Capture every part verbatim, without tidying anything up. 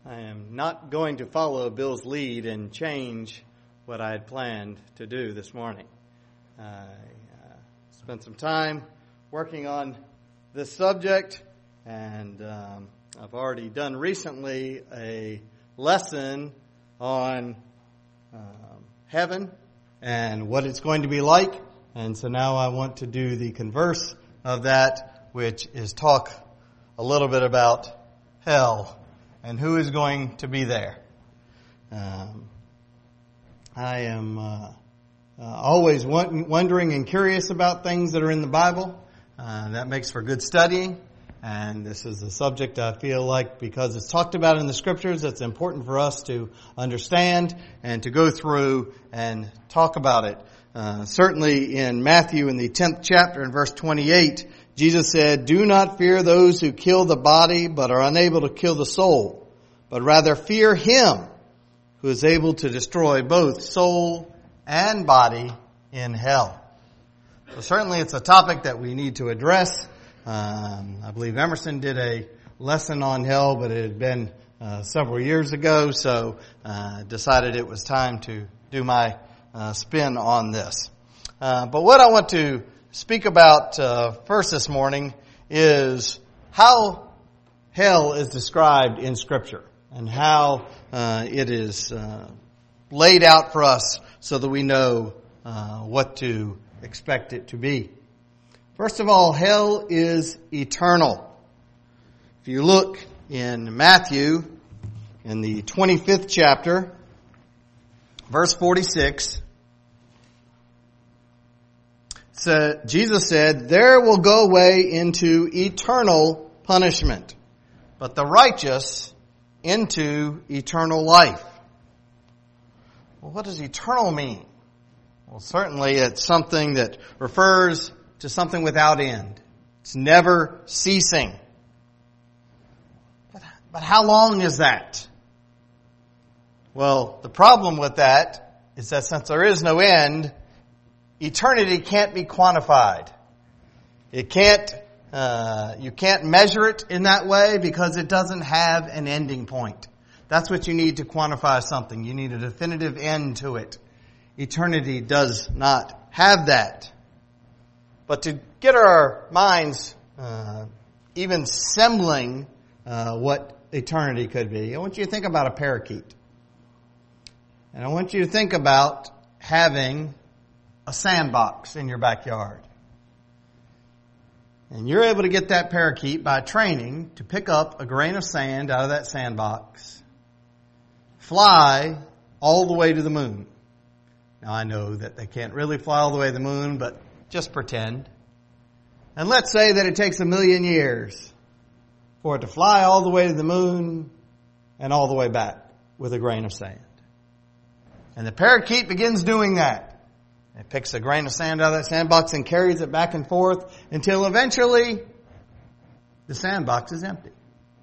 I am not going to follow Bill's lead and change what I had planned to do this morning. I uh, spent some time working on this subject, and um, I've already done recently a lesson on um, heaven and what it's going to be like. And so now I want to do the converse of that, which is talk a little bit about hell and who is going to be there. Um, I am uh, uh, always wondering and curious about things that are in the Bible. Uh, that makes for good studying. And this is a subject I feel like, because it's talked about in the Scriptures, it's important for us to understand and to go through and talk about it. Uh, certainly in Matthew in the tenth chapter in verse twenty-eight, Jesus said, "Do not fear those who kill the body but are unable to kill the soul, but rather fear Him who is able to destroy both soul and body in hell." So certainly it's a topic that we need to address. Um, I believe Emerson did a lesson on hell, but it had been uh, several years ago, so uh, decided it was time to do my uh, spin on this. Uh, but what I want to speak about uh, first this morning is how hell is described in Scripture and how uh, it is uh, laid out for us so that we know uh, what to expect it to be. First of all, hell is eternal. If you look in Matthew, in the twenty-fifth chapter, verse forty-six, so Jesus said, "There will go away into eternal punishment, but the righteous into eternal life." Well, what does eternal mean? Well, certainly it's something that refers to something without end. It's never ceasing. But, but how long is that? Well, the problem with that is that since there is no end, eternity can't be quantified. It can't, uh, you can't measure it in that way because it doesn't have an ending point. That's what you need to quantify something. You need a definitive end to it. Eternity does not have that. But to get our minds uh, even sembling uh, what eternity could be, I want you to think about a parakeet. And I want you to think about having a sandbox in your backyard. And you're able to get that parakeet by training to pick up a grain of sand out of that sandbox, fly all the way to the moon. Now I know that they can't really fly all the way to the moon, but just pretend. And let's say that it takes a million years for it to fly all the way to the moon and all the way back with a grain of sand. And the parakeet begins doing that. It picks a grain of sand out of that sandbox and carries it back and forth until eventually the sandbox is empty.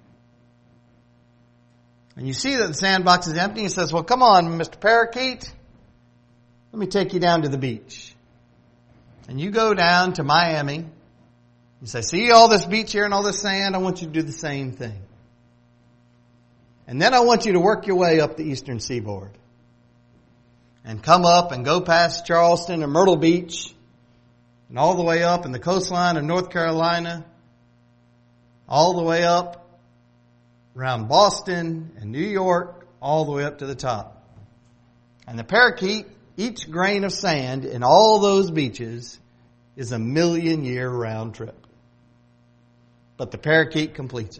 And you see that the sandbox is empty. He says, "Well, come on, Mister Parakeet. Let me take you down to the beach." And you go down to Miami. You say, "See all this beach here and all this sand? I want you to do the same thing. And then I want you to work your way up the eastern seaboard. And come up and go past Charleston and Myrtle Beach. And all the way up in the coastline of North Carolina. All the way up around Boston and New York. All the way up to the top. And the parakeet, each grain of sand in all those beaches is a million year round trip. But the parakeet completes it.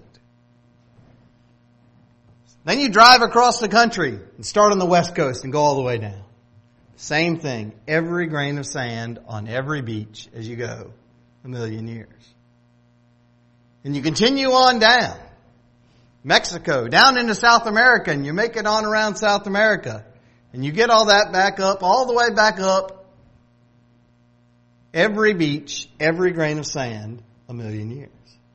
Then you drive across the country and start on the West Coast and go all the way down. Same thing. Every grain of sand on every beach as you go. A million years. And you continue on down. Mexico, down into South America, and you make it on around South America. And you get all that back up, all the way back up. Every beach, every grain of sand, a million years.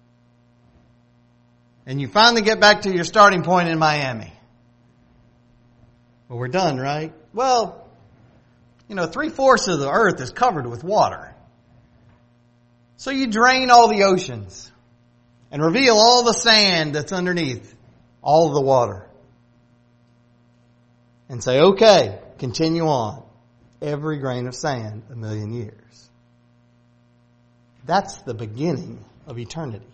And you finally get back to your starting point in Miami. Well, we're done, right? Well, you know, three-fourths of the earth is covered with water. So you drain all the oceans and reveal all the sand that's underneath all of the water. and say, okay, continue on. Every grain of sand, a million years. That's the beginning of eternity.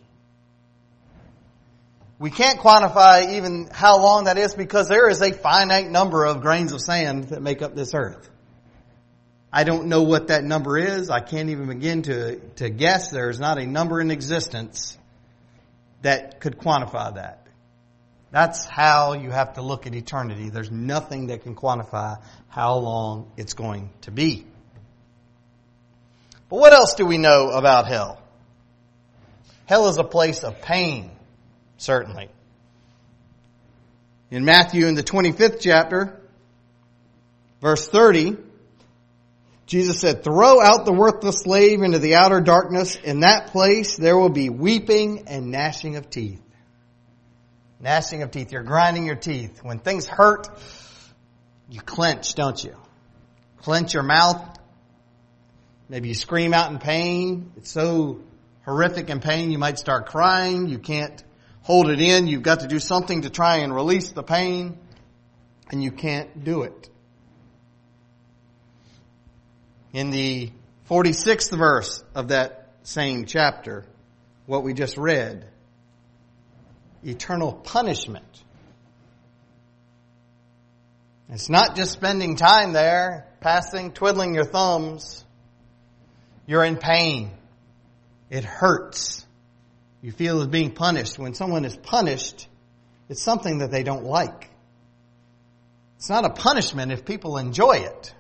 We can't quantify even how long that is because there is a finite number of grains of sand that make up this earth. I don't know what that number is. I can't even begin to, to guess. There's not a number in existence that could quantify that. That's how you have to look at eternity. There's nothing that can quantify how long it's going to be. But what else do we know about hell? Hell is a place of pain, certainly. In Matthew, in the twenty-fifth chapter, verse thirty, Jesus said, "Throw out the worthless slave into the outer darkness. In that place there will be weeping and gnashing of teeth." Gnashing of teeth. You're grinding your teeth. When things hurt, you clench, don't you? Clench your mouth. Maybe you scream out in pain. It's so horrific in pain you might start crying. You can't hold it in. You've got to do something to try and release the pain. And you can't do it. In the forty-sixth verse of that same chapter, what we just read, eternal punishment. It's not just spending time there, passing, twiddling your thumbs. You're in pain. It hurts. You feel as being punished. When someone is punished, it's something that they don't like. It's not a punishment if people enjoy it.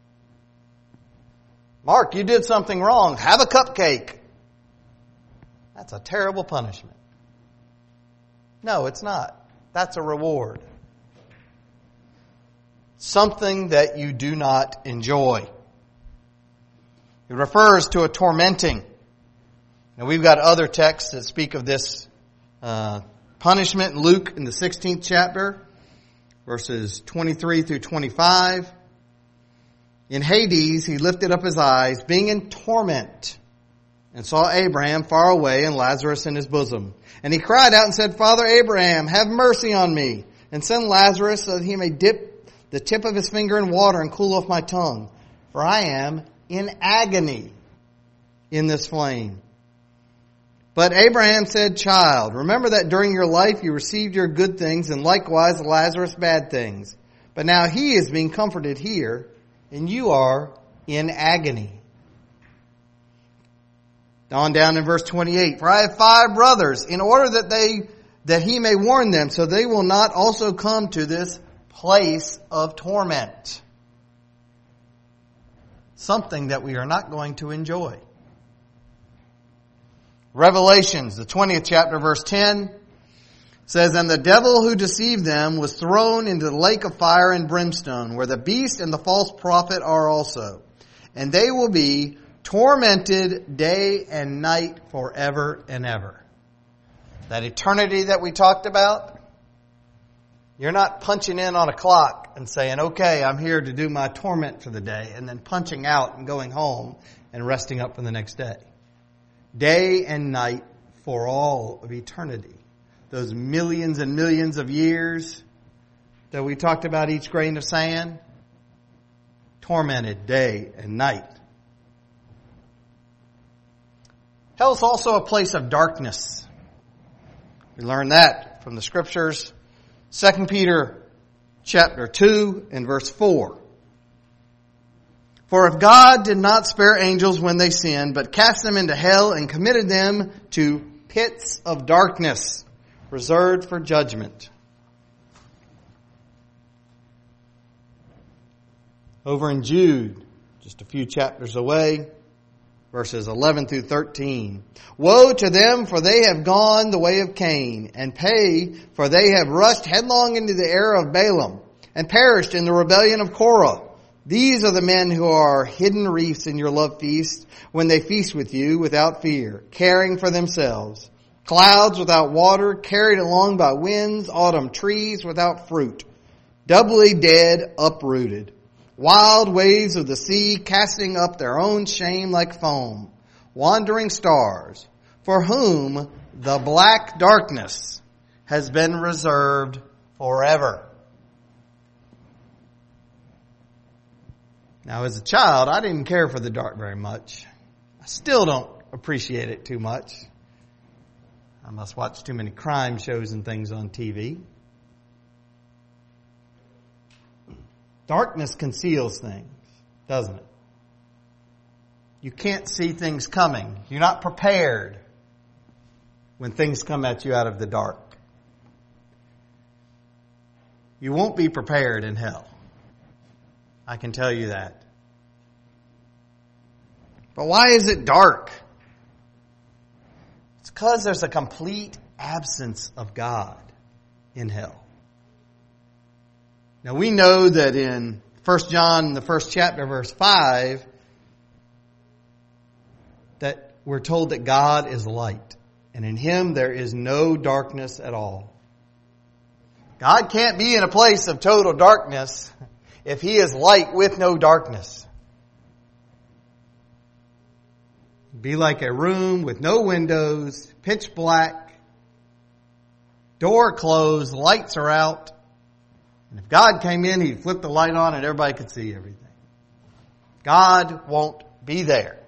Mark, you did something wrong. Have a cupcake. That's a terrible punishment. No, it's not. That's a reward. Something that you do not enjoy. It refers to a tormenting. Now we've got other texts that speak of this uh, punishment. Luke in the sixteenth chapter, verses twenty-three through twenty-five. In Hades, he lifted up his eyes, being in torment, and saw Abraham far away and Lazarus in his bosom. And he cried out and said, "Father Abraham, have mercy on me, and send Lazarus so that he may dip the tip of his finger in water and cool off my tongue. For I am in agony in this flame." But Abraham said, "Child, remember that during your life you received your good things, and likewise Lazarus bad things. But now he is being comforted here, and you are in agony." On down in verse twenty-eight, "For I have five brothers, in order that they that he may warn them, so they will not also come to this place of torment." Something that we are not going to enjoy. Revelations, the twentieth chapter, verse ten, says, "And the devil who deceived them was thrown into the lake of fire and brimstone, where the beast and the false prophet are also. And they will be tormented day and night forever and ever." That eternity that we talked about, you're not punching in on a clock and saying, "Okay, I'm here to do my torment for the day," and then punching out and going home and resting up for the next day. Day and night for all of eternity. Those millions and millions of years that we talked about, each grain of sand, tormented day and night. Hell is also a place of darkness. We learn that from the scriptures. Second Peter chapter two and verse four. "For if God did not spare angels when they sinned, but cast them into hell and committed them to pits of darkness, reserved for judgment." Over in Jude, just a few chapters away, verses eleven through thirteen. "Woe to them, for they have gone the way of Cain, and pay, for they have rushed headlong into the error of Balaam, and perished in the rebellion of Korah. These are the men who are hidden reefs in your love feast, when they feast with you without fear, caring for themselves. Clouds without water, carried along by winds, autumn trees without fruit, doubly dead, uprooted. Wild waves of the sea, casting up their own shame like foam. Wandering stars, for whom the black darkness has been reserved forever." Now, as a child, I didn't care for the dark very much. I still don't appreciate it too much. I must watch too many crime shows and things on T V. Darkness conceals things, doesn't it? You can't see things coming. You're not prepared when things come at you out of the dark. You won't be prepared in hell. I can tell you that. But why is it dark? It's because there's a complete absence of God in hell. Now we know that in First John, the first chapter, verse five, that we're told that God is light, and in Him there is no darkness at all. God can't be in a place of total darkness if He is light with no darkness. It'd be like a room with no windows, pitch black, door closed, lights are out. And if God came in, He'd flip the light on and everybody could see everything. God won't be there.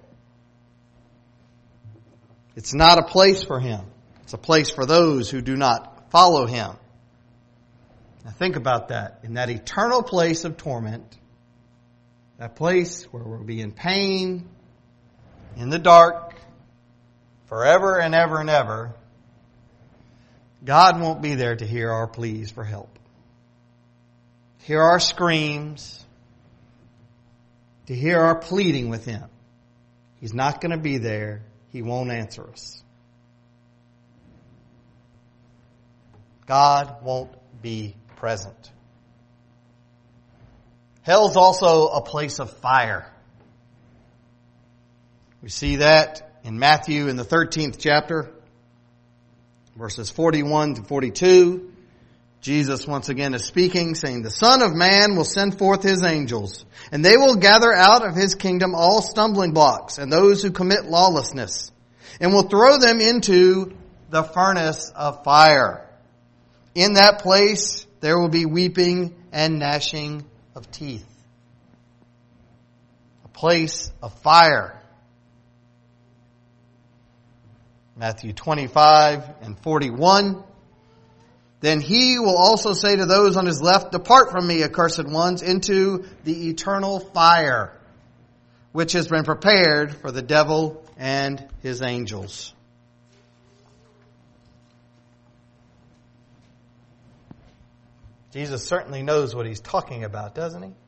It's not a place for Him. It's a place for those who do not follow Him. Now think about that. In that eternal place of torment, that place where we'll be in pain, in the dark, forever and ever and ever, God won't be there to hear our pleas for help, hear our screams, to hear our pleading with Him. He's not going to be there. He won't answer us. God won't be present. Hell's also a place of fire. We see that in Matthew in the thirteenth chapter, verses forty-one to forty-two. Jesus once again is speaking, saying, "The Son of Man will send forth His angels, and they will gather out of His kingdom all stumbling blocks and those who commit lawlessness, and will throw them into the furnace of fire. In that place there will be weeping and gnashing of teeth." A place of fire. Matthew twenty-five and forty-one. "Then He will also say to those on His left, 'Depart from me, accursed ones, into the eternal fire, which has been prepared for the devil and his angels.'" Jesus certainly knows what He's talking about, doesn't He?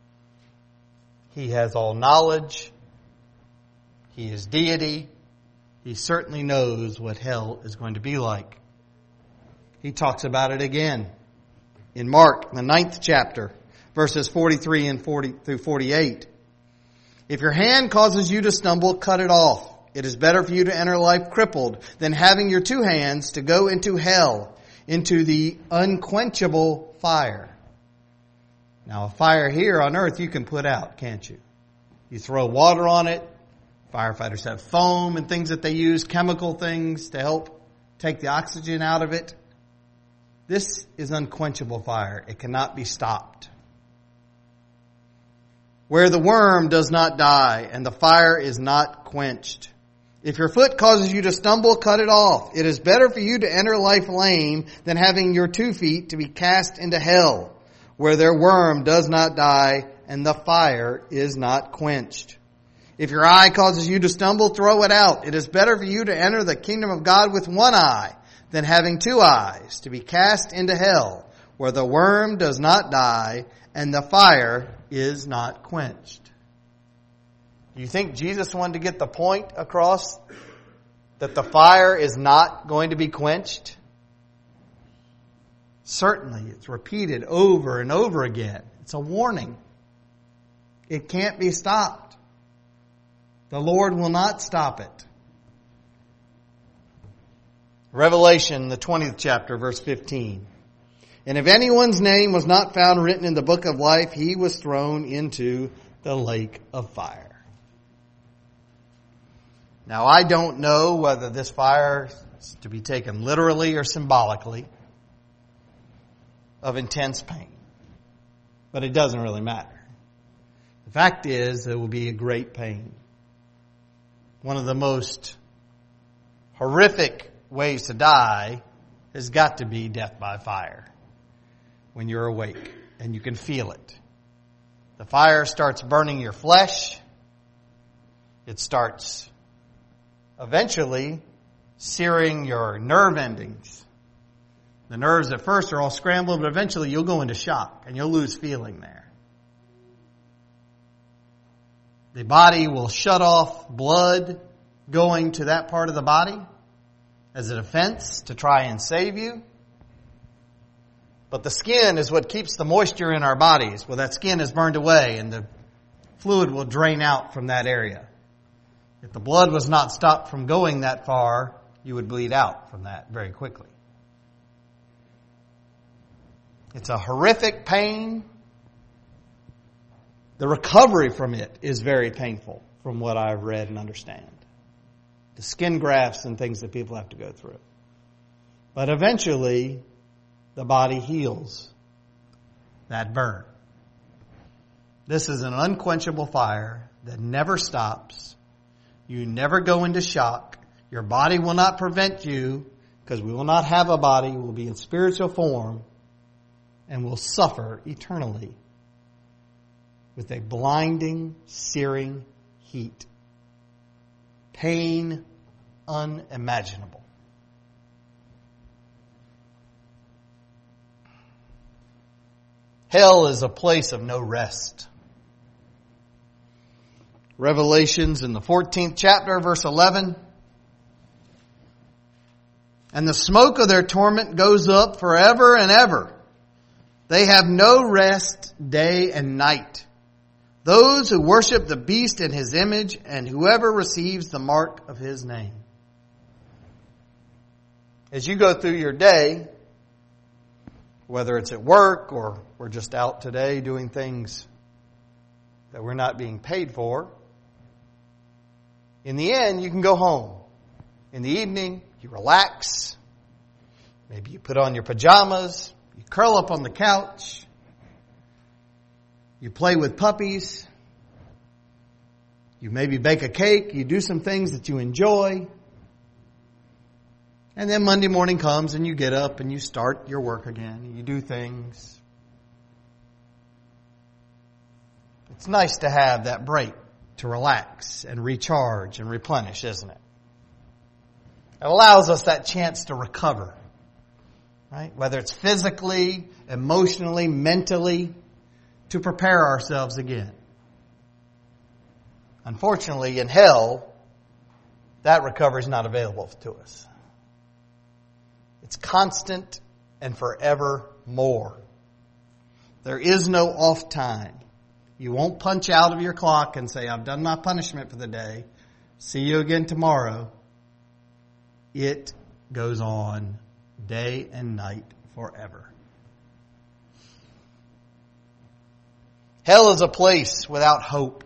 He has all knowledge. He is deity. He certainly knows what hell is going to be like. He talks about it again in Mark, the ninth chapter, verses forty-three and forty through forty-eight. "If your hand causes you to stumble, cut it off. It is better for you to enter life crippled than having your two hands to go into hell, into the unquenchable fire." Now, a fire here on earth you can put out, can't you? You throw water on it. Firefighters have foam and things that they use, chemical things to help take the oxygen out of it. This is unquenchable fire. It cannot be stopped. "Where the worm does not die and the fire is not quenched. If your foot causes you to stumble, cut it off. It is better for you to enter life lame than having your two feet to be cast into hell, where their worm does not die and the fire is not quenched. If your eye causes you to stumble, throw it out. It is better for you to enter the kingdom of God with one eye than having two eyes to be cast into hell, where the worm does not die and the fire is not quenched." Do you think Jesus wanted to get the point across that the fire is not going to be quenched? Certainly, it's repeated over and over again. It's a warning. It can't be stopped. The Lord will not stop it. Revelation, the twentieth chapter, verse fifteen. "And if anyone's name was not found written in the book of life, he was thrown into the lake of fire." Now, I don't know whether this fire is to be taken literally or symbolically of intense pain, but it doesn't really matter. The fact is, there will be a great pain. One of the most horrific ways to die has got to be death by fire. When you're awake and you can feel it. The fire starts burning your flesh. It starts eventually searing your nerve endings. The nerves at first are all scrambled, but eventually you'll go into shock and you'll lose feeling there. The body will shut off blood going to that part of the body as a defense to try and save you. But the skin is what keeps the moisture in our bodies. Well, that skin is burned away and the fluid will drain out from that area. If the blood was not stopped from going that far, you would bleed out from that very quickly. It's a horrific pain. The recovery from it is very painful, from what I've read and understand. The skin grafts and things that people have to go through. But eventually, the body heals that burn. This is an unquenchable fire that never stops. You never go into shock. Your body will not prevent you, because we will not have a body. We will be in spiritual form and will suffer eternally with a blinding, searing heat. Pain unimaginable. Hell is a place of no rest. Revelations in the fourteenth chapter, verse eleven. And the smoke of their torment goes up forever and ever. They have no rest day and night. Those who worship the beast in his image and whoever receives the mark of his name. As you go through your day, whether it's at work or we're just out today doing things that we're not being paid for, in the end, you can go home. In the evening, you relax. Maybe you put on your pajamas. You curl up on the couch. You play with puppies. You maybe bake a cake. You do some things that you enjoy. And then Monday morning comes and you get up and you start your work again. You do things. It's nice to have that break to relax and recharge and replenish, isn't it? It allows us that chance to recover. Right? Whether it's physically, emotionally, mentally, to prepare ourselves again. Unfortunately, in hell, that recovery is not available to us. It's constant and forevermore. There is no off time. You won't punch out of your clock and say, I've done my punishment for the day. See you again tomorrow. It goes on day and night forever. Hell is a place without hope.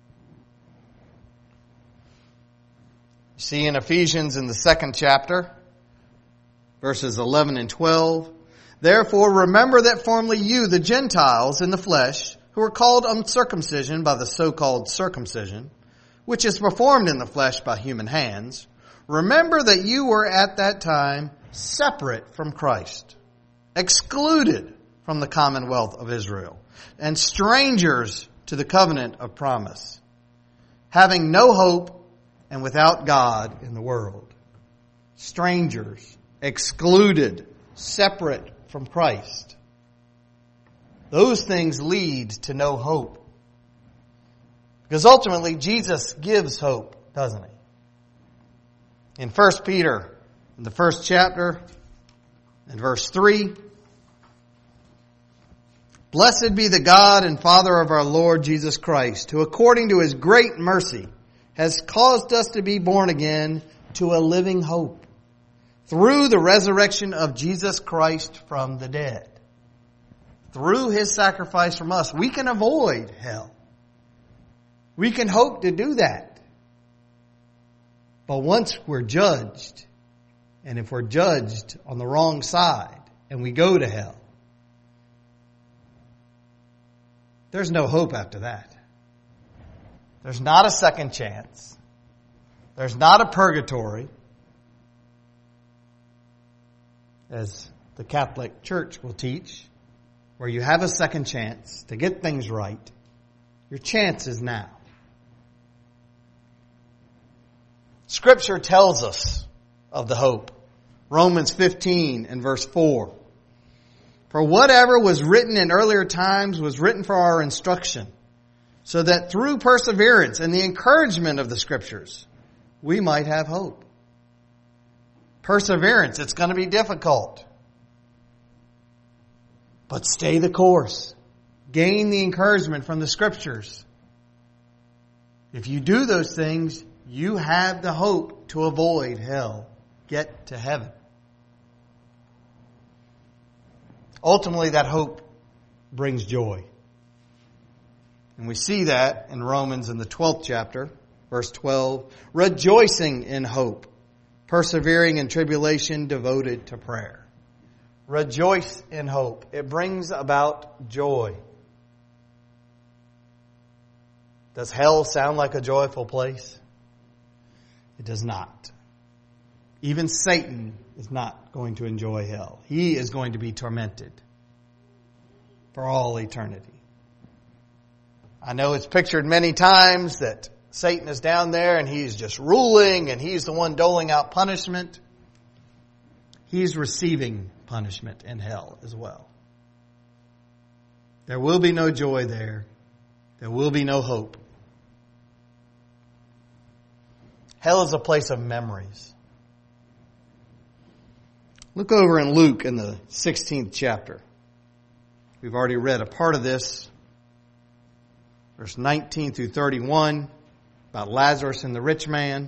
You see in Ephesians in the second chapter, verses eleven and twelve, therefore remember that formerly you, the Gentiles in the flesh, who are called uncircumcision by the so-called circumcision, which is performed in the flesh by human hands, remember that you were at that time separate from Christ, excluded from the commonwealth of Israel, and strangers to the covenant of promise, having no hope and without God in the world. Strangers, excluded, separate from Christ. Those things lead to no hope. Because ultimately Jesus gives hope, doesn't he? In First Peter, in the first chapter, in verse three, blessed be the God and Father of our Lord Jesus Christ, who according to his great mercy has caused us to be born again to a living hope through the resurrection of Jesus Christ from the dead. Through his sacrifice from us, we can avoid hell. We can hope to do that. But once we're judged, and if we're judged on the wrong side and we go to hell, there's no hope after that. There's not a second chance. There's not a purgatory, as the Catholic Church will teach, where you have a second chance to get things right. Your chance is now. Scripture tells us of the hope. Romans fifteen and verse four. For whatever was written in earlier times was written for our instruction, so that through perseverance and the encouragement of the Scriptures, we might have hope. Perseverance, it's going to be difficult. But stay the course. Gain the encouragement from the Scriptures. If you do those things, you have the hope to avoid hell. Get to heaven. Ultimately, that hope brings joy. And we see that in Romans in the twelfth chapter, verse twelve. Rejoicing in hope, persevering in tribulation, devoted to prayer. Rejoice in hope. It brings about joy. Does hell sound like a joyful place? It does not. Even Satan is not going to enjoy hell. He is going to be tormented for all eternity. I know it's pictured many times that Satan is down there and he's just ruling and he's the one doling out punishment. He's receiving punishment in hell as well. There will be no joy there. There will be no hope. Hell is a place of memories. Look over in Luke in the sixteenth chapter. We've already read a part of this. Verse nineteen through thirty-one, about Lazarus and the rich man.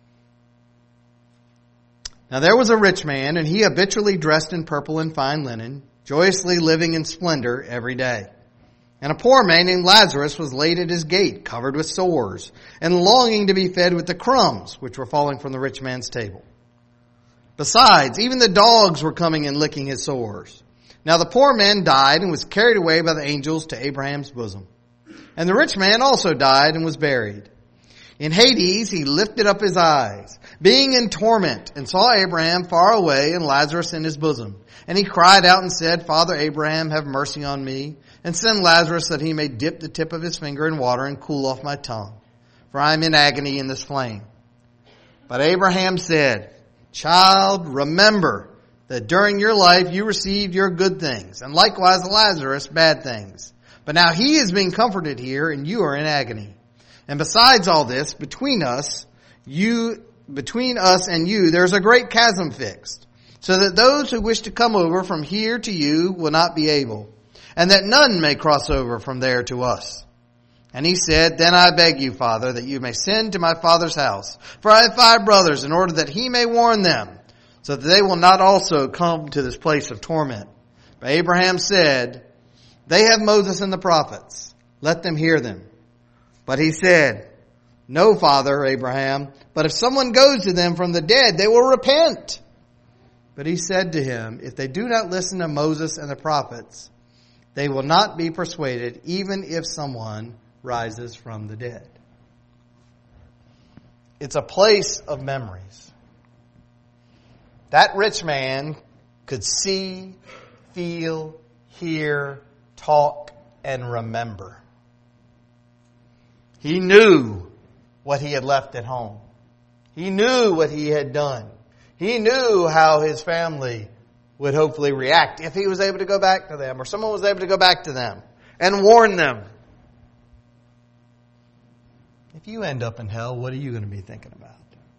Now there was a rich man, and he habitually dressed in purple and fine linen, joyously living in splendor every day. And a poor man named Lazarus was laid at his gate, covered with sores, and longing to be fed with the crumbs which were falling from the rich man's table. Besides, even the dogs were coming and licking his sores. Now the poor man died and was carried away by the angels to Abraham's bosom. And the rich man also died and was buried. In Hades he lifted up his eyes, being in torment, and saw Abraham far away and Lazarus in his bosom. And he cried out and said, Father Abraham, have mercy on me, and send Lazarus that he may dip the tip of his finger in water and cool off my tongue, for I am in agony in this flame. But Abraham said, Child, remember that during your life you received your good things, and likewise Lazarus bad things. But now he is being comforted here, and you are in agony. And besides all this, between us, you, between us and you, there is a great chasm fixed, so that those who wish to come over from here to you will not be able, and that none may cross over from there to us. And he said, Then I beg you, Father, that you may send to my father's house, for I have five brothers, in order that he may warn them, so that they will not also come to this place of torment. But Abraham said, They have Moses and the prophets. Let them hear them. But he said, No, Father Abraham, but if someone goes to them from the dead, they will repent. But he said to him, If they do not listen to Moses and the prophets, they will not be persuaded, even if someone rises from the dead. It's a place of memories. That rich man could see, feel, hear, talk, and remember. He knew what he had left at home. He knew what he had done. He knew how his family would hopefully react if he was able to go back to them, or someone was able to go back to them and warn them. If you end up in hell, what are you going to be thinking about?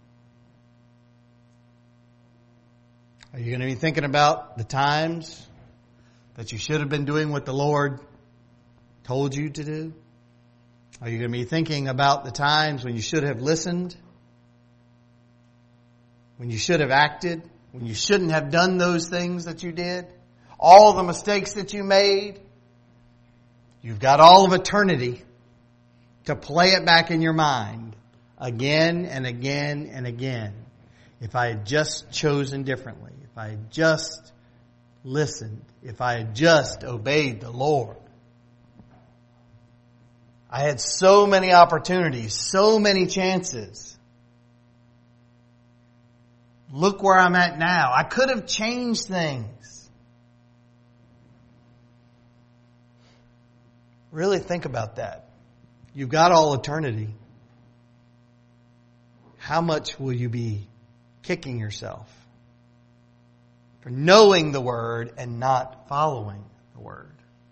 Are you going to be thinking about the times that you should have been doing what the Lord told you to do? Are you going to be thinking about the times when you should have listened? When you should have acted? When you shouldn't have done those things that you did? All the mistakes that you made? You've got all of eternity to play it back in your mind again and again and again. If I had just chosen differently, if I had just listened, if I had just obeyed the Lord. I had so many opportunities, so many chances. Look where I'm at now. I could have changed things. Really think about that. You've got all eternity. How much will you be kicking yourself for knowing the Word and not following the Word?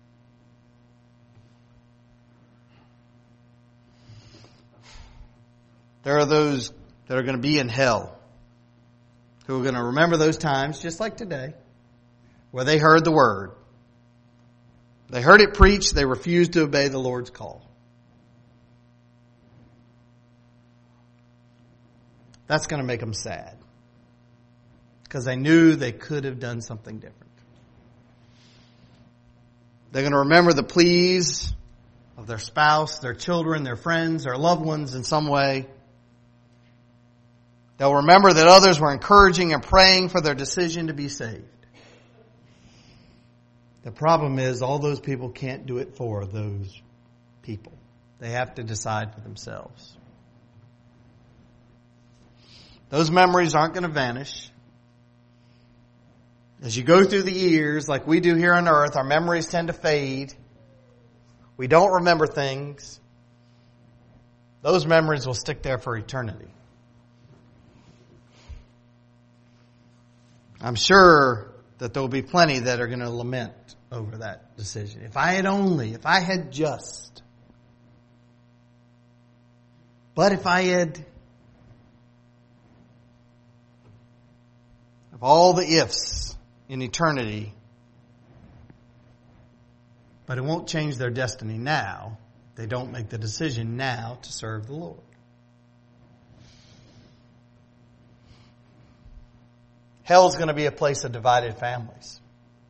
There are those that are going to be in hell who are going to remember those times, just like today, where they heard the Word. They heard it preached. They refused to obey the Lord's call. That's going to make them sad, because they knew they could have done something different. They're going to remember the pleas of their spouse, their children, their friends, their loved ones in some way. They'll remember that others were encouraging and praying for their decision to be saved. The problem is all those people can't do it for those people. They have to decide for themselves. Those memories aren't going to vanish. As you go through the years, like we do here on earth, our memories tend to fade. We don't remember things. Those memories will stick there for eternity. I'm sure that there will be plenty that are going to lament over that decision. If I had only, if I had just. But if I had, of all the ifs in eternity, but it won't change their destiny now. They don't make the decision now to serve the Lord. Hell's going to be a place of divided families.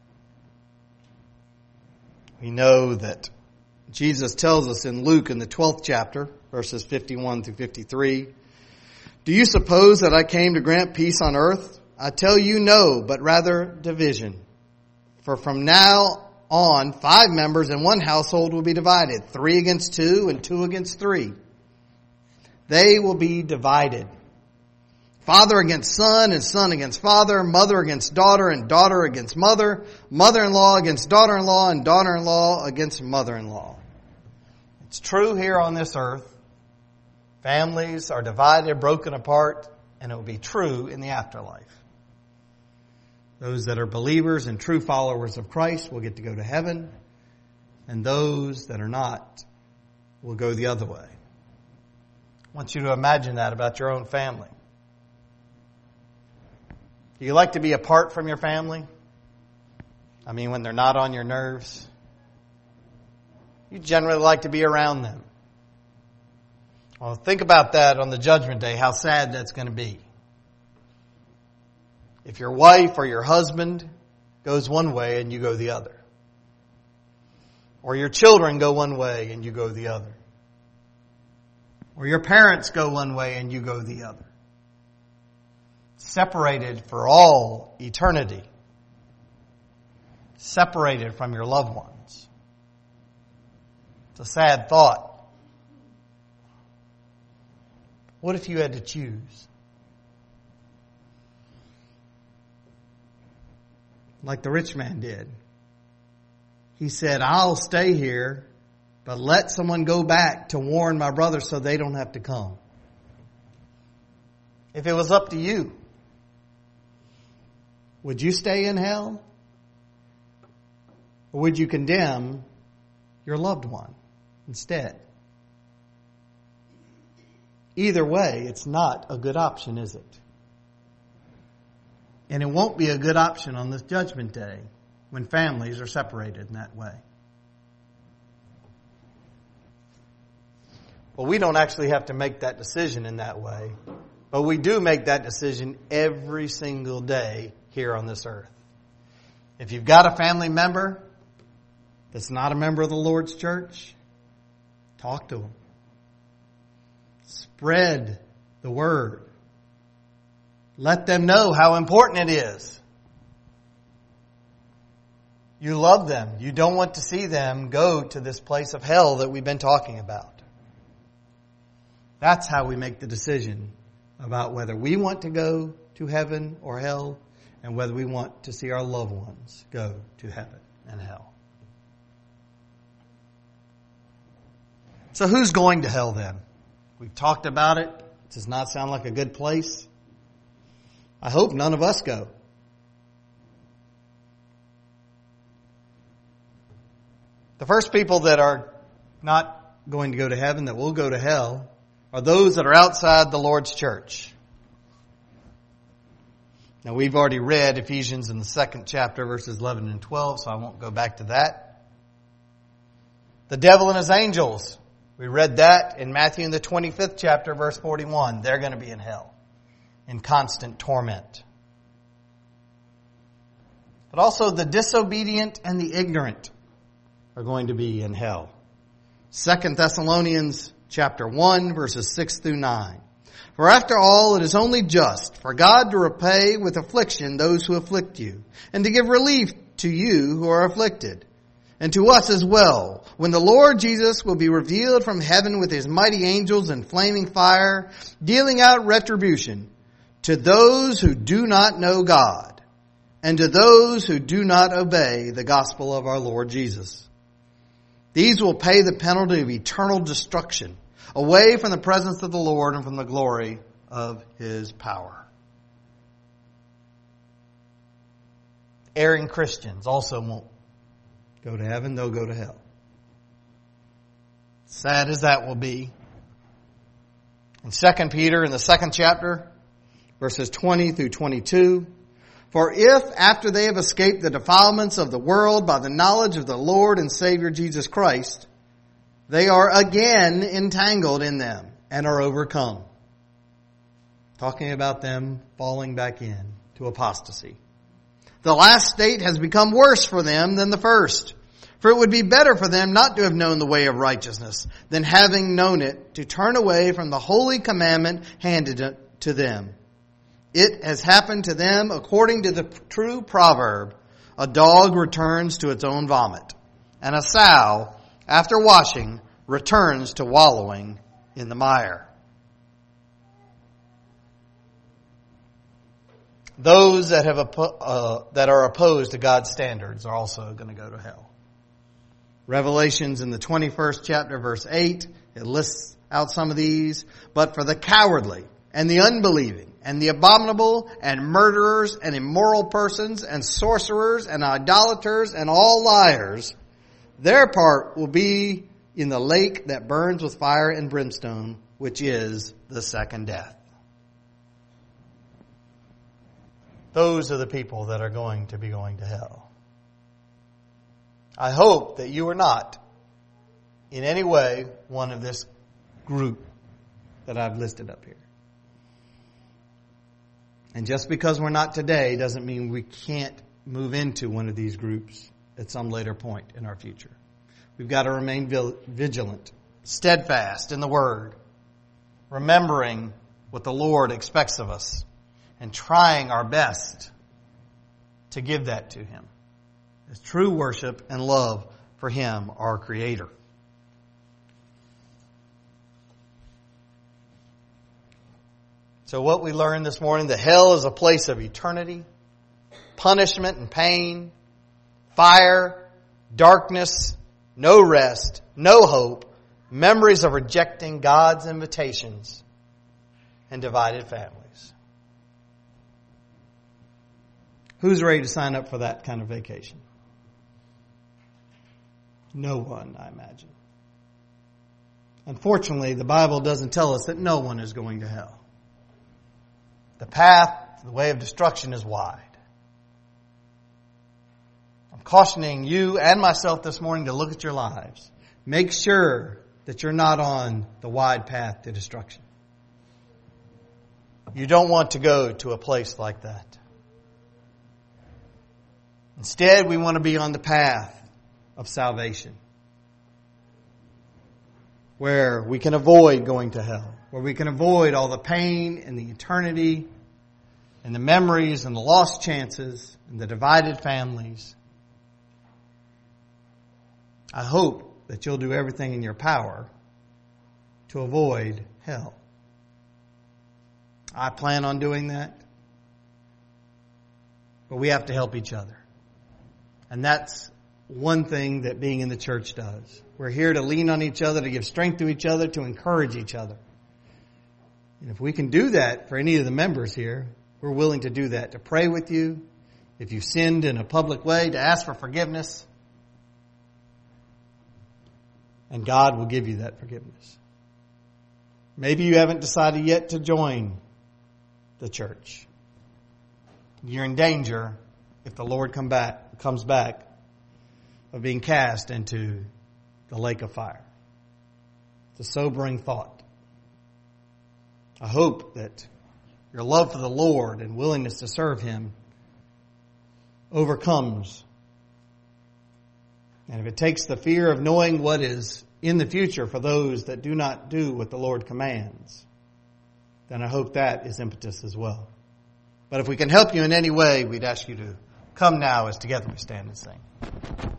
We know that Jesus tells us in Luke in the twelfth chapter, verses fifty-one through fifty-three, "Do you suppose that I came to grant peace on earth? I tell you no, but rather division. For from now on, five members in one household will be divided, three against two and two against three. They will be divided. Father against son and son against father, mother against daughter and daughter against mother, mother-in-law against daughter-in-law and daughter-in-law against mother-in-law." It's true here on this earth. Families are divided, broken apart, and it will be true in the afterlife. Those that are believers and true followers of Christ will get to go to heaven, and those that are not will go the other way. I want you to imagine that about your own family. Do you like to be apart from your family? I mean, when they're not on your nerves? You generally like to be around them. Well, think about that on the judgment day, how sad that's going to be. If your wife or your husband goes one way and you go the other. Or your children go one way and you go the other. Or your parents go one way and you go the other. Separated for all eternity. Separated from your loved ones. It's a sad thought. What if you had to choose? Like the rich man did. He said, "I'll stay here, but let someone go back to warn my brothers so they don't have to come." If it was up to you, would you stay in hell? Or would you condemn your loved one instead? Either way, it's not a good option, is it? And it won't be a good option on this judgment day when families are separated in that way. Well, we don't actually have to make that decision in that way, but we do make that decision every single day here on this earth. If you've got a family member that's not a member of the Lord's church, talk to them. Spread the word. Let them know how important it is. You love them. You don't want to see them go to this place of hell that we've been talking about. That's how we make the decision about whether we want to go to heaven or hell, and whether we want to see our loved ones go to heaven and hell. So who's going to hell then? We've talked about it. It does not sound like a good place. I hope none of us go. The first people that are not going to go to heaven, that will go to hell, are those that are outside the Lord's church. Now, we've already read Ephesians in the second chapter, verses eleven and twelve, so I won't go back to that. The devil and his angels, we read that in Matthew in the twenty-fifth chapter, verse forty-one. They're going to be in hell, in constant torment. But also the disobedient and the ignorant are going to be in hell. Second Thessalonians chapter one, verses six through nine. For after all, it is only just for God to repay with affliction those who afflict you, and to give relief to you who are afflicted, and to us as well, when the Lord Jesus will be revealed from heaven with his mighty angels in flaming fire, dealing out retribution to those who do not know God, and to those who do not obey the gospel of our Lord Jesus. These will pay the penalty of eternal destruction, away from the presence of the Lord and from the glory of his power. Erring Christians also won't go to heaven, they'll go to hell. Sad as that will be. In Second Peter, in the second chapter, verses twenty through twenty-two, for if, after they have escaped the defilements of the world by the knowledge of the Lord and Savior Jesus Christ, they are again entangled in them and are overcome. Talking about them falling back in to apostasy. The last state has become worse for them than the first. For it would be better for them not to have known the way of righteousness than having known it to turn away from the holy commandment handed to them. It has happened to them according to the true proverb, a dog returns to its own vomit, and a sow, after washing, returns to wallowing in the mire. Those that have uh, that are opposed to God's standards are also going to go to hell. Revelations in the twenty-first chapter, verse eight, it lists out some of these. But for the cowardly and the unbelieving and the abominable and murderers and immoral persons and sorcerers and idolaters and all liars, their part will be in the lake that burns with fire and brimstone, which is the second death. Those are the people that are going to be going to hell. I hope that you are not in any way one of this group that I've listed up here. And just because we're not today doesn't mean we can't move into one of these groups at some later point in our future. We've got to remain vigilant, steadfast in the Word, remembering what the Lord expects of us, and trying our best to give that to Him as true worship and love for Him, our Creator. So what we learned this morning, that hell is a place of eternity, punishment and pain, fire, darkness, no rest, no hope, memories of rejecting God's invitations, and divided families. Who's ready to sign up for that kind of vacation? No one, I imagine. Unfortunately, the Bible doesn't tell us that no one is going to hell. The path, the way of destruction is wide. I'm cautioning you and myself this morning to look at your lives. Make sure that you're not on the wide path to destruction. You don't want to go to a place like that. Instead, we want to be on the path of salvation, where we can avoid going to hell, where we can avoid all the pain and the eternity and the memories and the lost chances and the divided families I hope that you'll do everything in your power to avoid hell. I plan on doing that. But we have to help each other. And that's one thing that being in the church does. We're here to lean on each other, to give strength to each other, to encourage each other. And if we can do that for any of the members here, we're willing to do that, to pray with you. If you sinned in a public way, to ask for forgiveness. And God will give you that forgiveness. Maybe you haven't decided yet to join the church. You're in danger, if the Lord come back, comes back, of being cast into the lake of fire. It's a sobering thought. I hope that your love for the Lord and willingness to serve Him overcomes. And if it takes the fear of knowing what is in the future for those that do not do what the Lord commands, then I hope that is impetus as well. But if we can help you in any way, we'd ask you to come now as together we stand and sing.